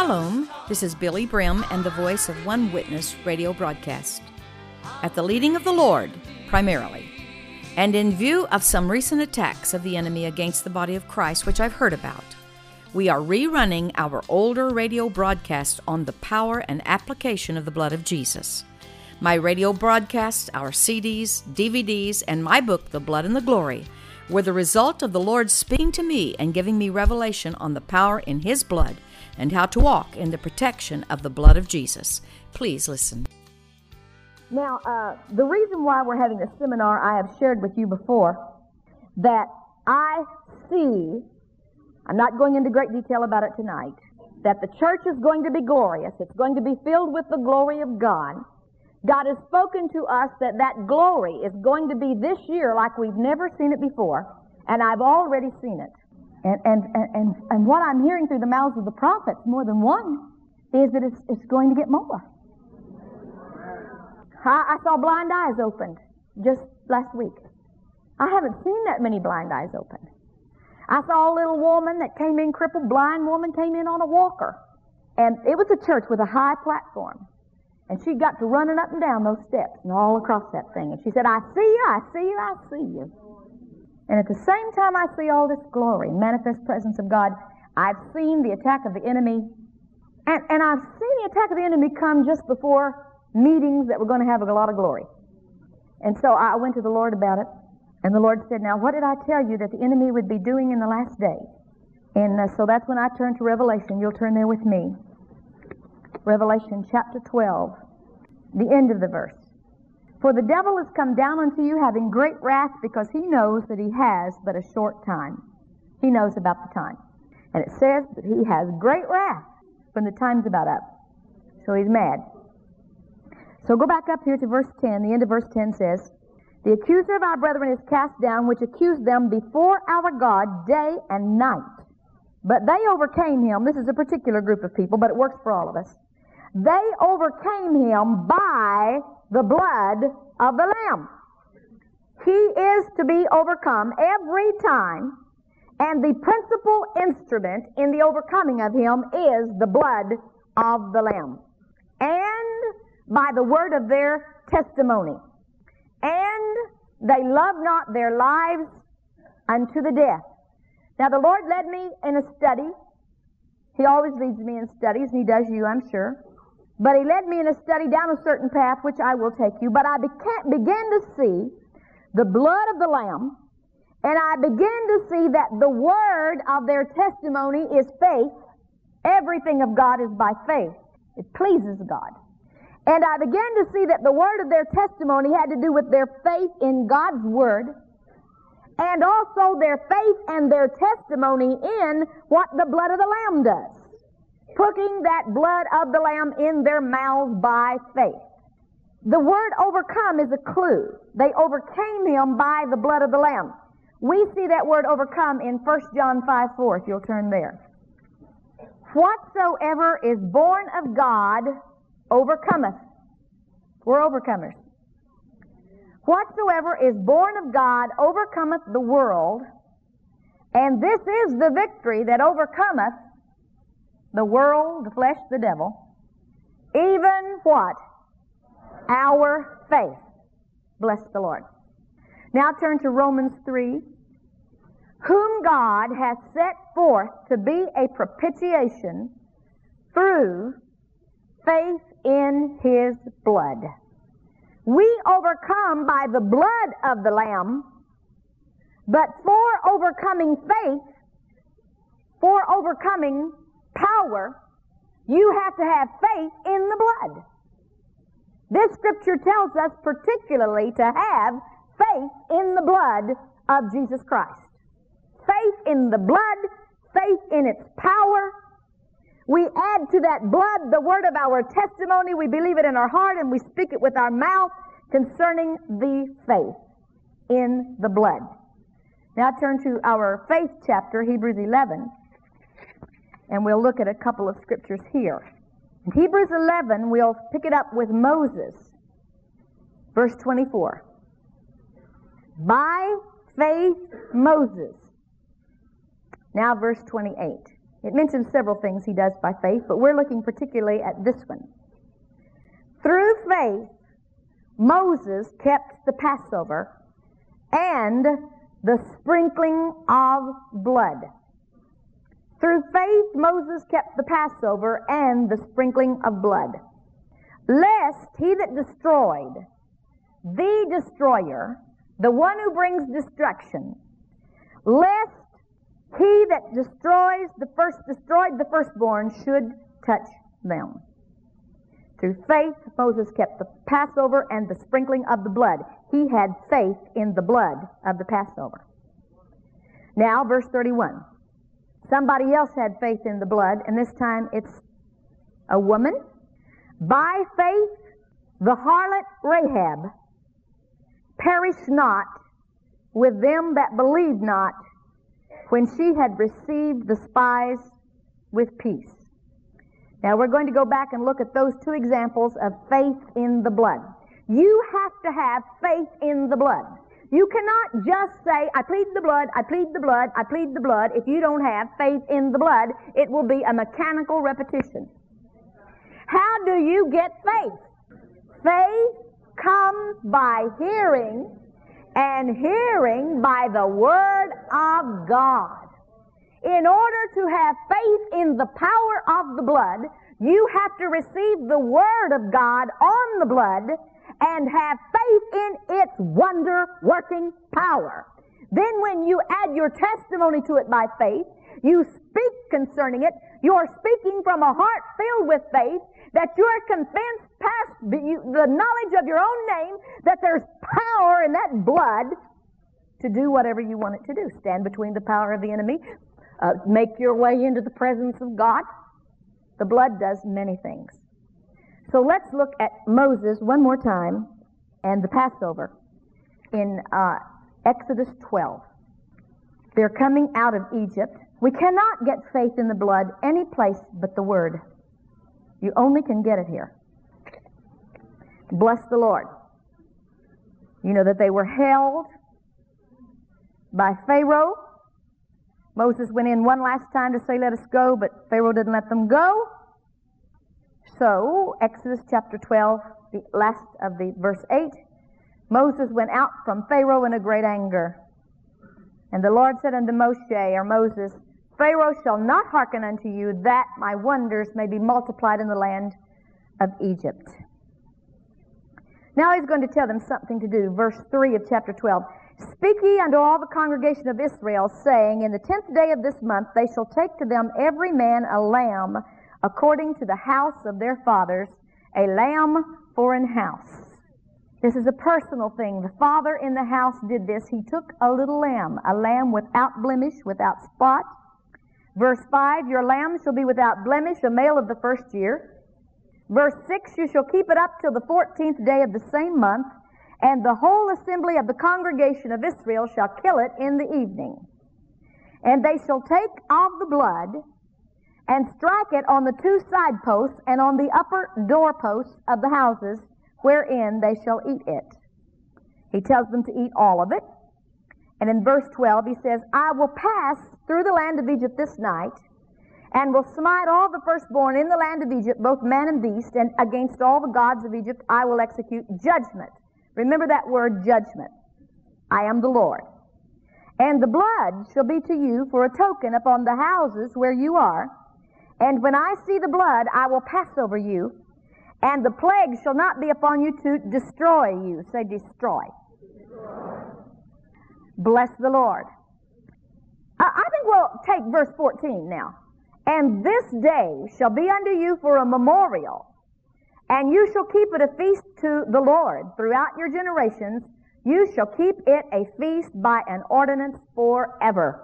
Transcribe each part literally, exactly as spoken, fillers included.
Shalom, this is Billy Brim and the voice of One Witness radio broadcast. At the leading of the Lord, primarily, and in view of some recent attacks of the enemy against the body of Christ, which I've heard about, we are rerunning our older radio broadcast on the power and application of the blood of Jesus. My radio broadcasts, our C Ds, D V Ds, and my book, The Blood and the Glory, were the result of the Lord speaking to me and giving me revelation on the power in His blood and how to walk in the protection of the blood of Jesus. Please listen. Now, uh, the reason why we're having this seminar, I have shared with you before, that I see, I'm not going into great detail about it tonight, that the church is going to be glorious. It's going to be filled with the glory of God. God has spoken to us that that glory is going to be this year like we've never seen it before, and I've already seen it. And and and and what I'm hearing through the mouths of the prophets, more than one, is that it's, it's going to get more. I, I saw blind eyes opened just last week. I haven't seen that many blind eyes opened. I saw a little woman that came in, crippled, blind woman, came in on a walker. And it was a church with a high platform. And she got to running up and down those steps and all across that thing. And she said, I see you, I see you, I see you. And at the same time I see all this glory, manifest presence of God, I've seen the attack of the enemy. And, and I've seen the attack of the enemy come just before meetings that were going to have a lot of glory. And so I went to the Lord about it. And the Lord said, now what did I tell you that the enemy would be doing in the last day? And uh, so that's when I turned to Revelation. You'll turn there with me. Revelation chapter twelve, the end of the verse. For the devil is come down unto you having great wrath, because he knows that he has but a short time. He knows about the time. And it says that he has great wrath when the time's about up. So he's mad. So go back up here to verse ten. The end of verse ten says, the accuser of our brethren is cast down, which accused them before our God day and night. But they overcame him. This is a particular group of people, but it works for all of us. They overcame him by the blood of the Lamb. He is to be overcome every time, and the principal instrument in the overcoming of him is the blood of the Lamb, and by the word of their testimony. And they love not their lives unto the death. Now the Lord led me in a study. He always leads me in studies, and He does you, I'm sure. But He led me in a study down a certain path, which I will take you. But I beca- began to see the blood of the Lamb, and I began to see that the word of their testimony is faith. Everything of God is by faith. It pleases God. And I began to see that the word of their testimony had to do with their faith in God's word, and also their faith and their testimony in what the blood of the Lamb does. Putting that blood of the Lamb in their mouths by faith. The word overcome is a clue. They overcame him by the blood of the Lamb. We see that word overcome in First John five four, if you'll turn there. Whatsoever is born of God overcometh. We're overcomers. Whatsoever is born of God overcometh the world, and this is the victory that overcometh the world, the flesh, the devil, even what? Our faith. Bless the Lord. Now turn to Romans three. Whom God hath set forth to be a propitiation through faith in His blood. We overcome by the blood of the Lamb, but for overcoming faith, for overcoming power, you have to have faith in the blood. This scripture tells us particularly to have faith in the blood of Jesus Christ. Faith in the blood, faith in its power. We add to that blood the word of our testimony. We believe it in our heart and we speak it with our mouth concerning the faith in the blood. Now turn to our faith chapter, Hebrews eleven, and we'll look at a couple of scriptures here. In Hebrews eleven, we'll pick it up with Moses, verse twenty-four. By faith, Moses. Now verse twenty-eight. It mentions several things he does by faith, but we're looking particularly at this one. Through faith, Moses kept the Passover and the sprinkling of blood. Through faith, Moses kept the Passover and the sprinkling of blood, lest he that destroyed, the destroyer, the one who brings destruction, lest he that destroys the first destroyed the firstborn should touch them. Through faith, Moses kept the Passover and the sprinkling of the blood. He had faith in the blood of the Passover. Now, verse thirty-one. Somebody else had faith in the blood, and this time it's a woman. By faith, the harlot Rahab perished not with them that believed not, when she had received the spies with peace. Now we're going to go back and look at those two examples of faith in the blood. You have to have faith in the blood. You cannot just say, I plead the blood, I plead the blood, I plead the blood. If you don't have faith in the blood, it will be a mechanical repetition. How do you get faith? Faith comes by hearing, and hearing by the Word of God. In order to have faith in the power of the blood, you have to receive the Word of God on the blood and have faith in its wonder-working power. Then when you add your testimony to it by faith, you speak concerning it, you're speaking from a heart filled with faith, that you're convinced past the, you, the knowledge of your own name that there's power in that blood to do whatever you want it to do. Stand between the power of the enemy, uh, make your way into the presence of God. The blood does many things. So let's look at Moses one more time and the Passover in uh, Exodus twelve. They're coming out of Egypt. We cannot get faith in the blood any place but the Word. You only can get it here. Bless the Lord. You know that they were held by Pharaoh. Moses went in one last time to say, let us go, but Pharaoh didn't let them go. So, Exodus chapter twelve, the last of the verse eight, Moses went out from Pharaoh in a great anger. And the Lord said unto Moshe, or Moses, Pharaoh shall not hearken unto you, that my wonders may be multiplied in the land of Egypt. Now he's going to tell them something to do. Verse three of chapter twelve. Speak ye unto all the congregation of Israel, saying, in the tenth day of this month they shall take to them every man a lamb according to the house of their fathers, a lamb for an house. This is a personal thing. The father in the house did this. He took a little lamb, a lamb without blemish, without spot. Verse five, your lamb shall be without blemish, a male of the first year. Verse six, you shall keep it up till the fourteenth day of the same month, and the whole assembly of the congregation of Israel shall kill it in the evening. And they shall take of the blood and strike it on the two side posts and on the upper doorposts of the houses wherein they shall eat it. He tells them to eat all of it. And in verse twelve he says, I will pass through the land of Egypt this night, and will smite all the firstborn in the land of Egypt, both man and beast, and against all the gods of Egypt I will execute judgment. Remember that word, judgment. I am the Lord. And the blood shall be to you for a token upon the houses where you are. And when I see the blood, I will pass over you, and the plague shall not be upon you to destroy you. Say, destroy. Destroy. Bless the Lord. I, I think we'll take verse fourteen now. And this day shall be unto you for a memorial, and you shall keep it a feast to the Lord throughout your generations. You shall keep it a feast by an ordinance forever.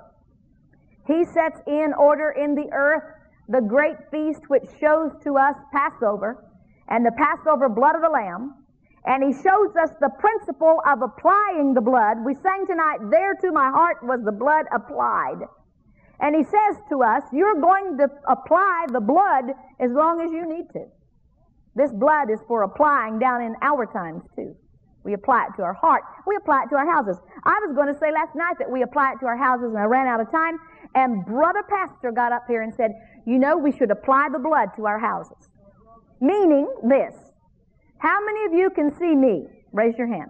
He sets in order in the earth the great feast which shows to us Passover and the Passover blood of the Lamb, and he shows us the principle of applying the blood. We sang tonight, there to my heart was the blood applied. And he says to us, you're going to apply the blood as long as you need to. This blood is for applying down in our times too. We apply it to our heart. We apply it to our houses. I was going to say last night that we apply it to our houses, and I ran out of time. And Brother Pastor got up here and said, you know, we should apply the blood to our houses. Meaning this. How many of you can see me? Raise your hand.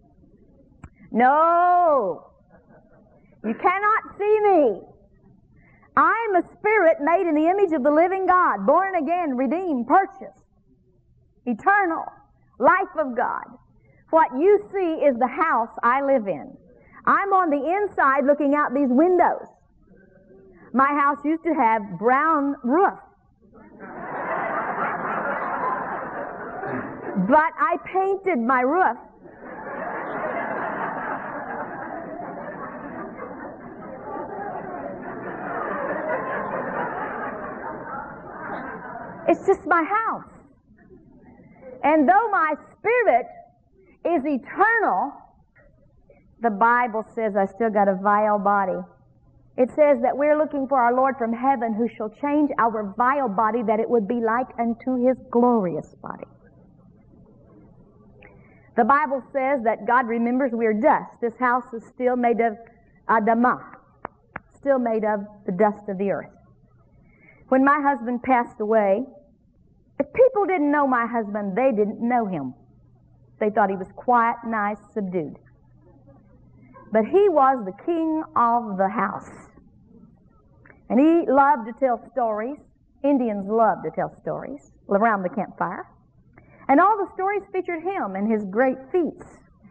No. You cannot see me. I'm a spirit made in the image of the living God, born again, redeemed, purchased, eternal, life of God. What you see is the house I live in. I'm on the inside looking out these windows. My house used to have brown roof. But I painted my roof. It's just my house. And though my spirit is eternal, the Bible says I still got a vile body. It says that we're looking for our Lord from heaven who shall change our vile body that it would be like unto his glorious body. The Bible says that God remembers we're dust. This house is still made of Adamah, still made of the dust of the earth. When my husband passed away, if people didn't know my husband, they didn't know him. They thought he was quiet, nice, subdued. But he was the king of the house. And he loved to tell stories. Indians love to tell stories around the campfire. And all the stories featured him and his great feats.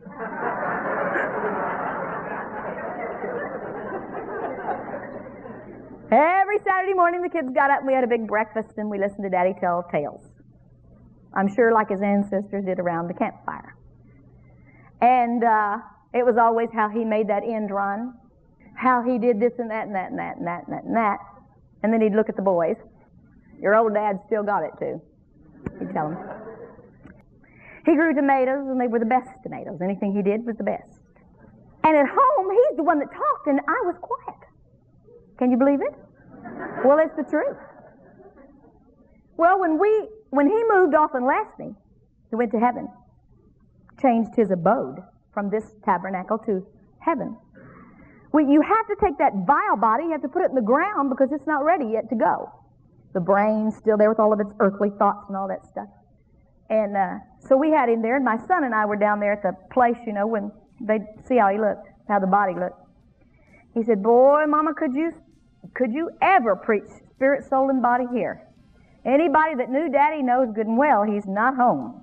Every Saturday morning the kids got up and we had a big breakfast and we listened to Daddy tell tales. I'm sure like his ancestors did around the campfire. And uh, it was always how he made that end run, how he did this and that and that and that and that and that and that. And then he'd look at the boys. Your old dad still got it too. He'd tell them. He grew tomatoes and they were the best tomatoes. Anything he did was the best. And at home, he's the one that talked and I was quiet. Can you believe it? Well, it's the truth. Well, when we, when he moved off and left me, he went to heaven, changed his abode from this tabernacle to heaven. Well, you have to take that vile body, you have to put it in the ground because it's not ready yet to go. The brain's still there with all of its earthly thoughts and all that stuff. And uh, so we had him there, and my son and I were down there at the place, you know, when they'd see how he looked, how the body looked. He said, boy, Mama, could you could you ever preach spirit, soul, and body here? Anybody that knew Daddy knows good and well he's not home.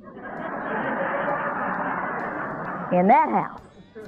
In that house.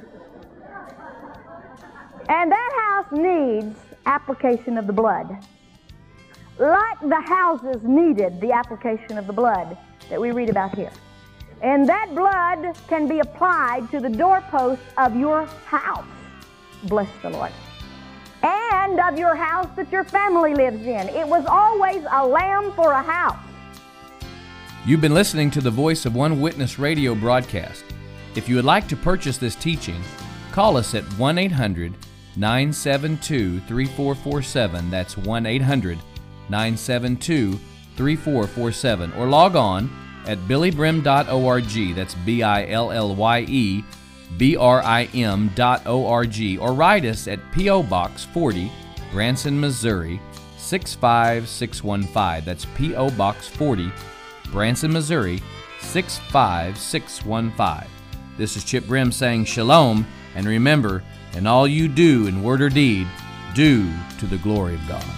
And that house needs application of the blood. Like the houses needed the application of the blood that we read about here. And that blood can be applied to the doorpost of your house. Bless the Lord. And of your house that your family lives in. It was always a lamb for a house. You've been listening to the Voice of One Witness radio broadcast. If you would like to purchase this teaching, call us at one eight hundred nine seven two three four four seven. That's one eight hundred nine seven two three four four seven. Or log on at billy brim dot org. That's B I L L Y E B R I M dot O R G. Or write us at P O Box forty, Branson, Missouri, six five six one five. That's P O Box forty, Branson, Missouri, six five six one five. This is Chip Brim saying shalom, and remember, in all you do in word or deed, do to the glory of God.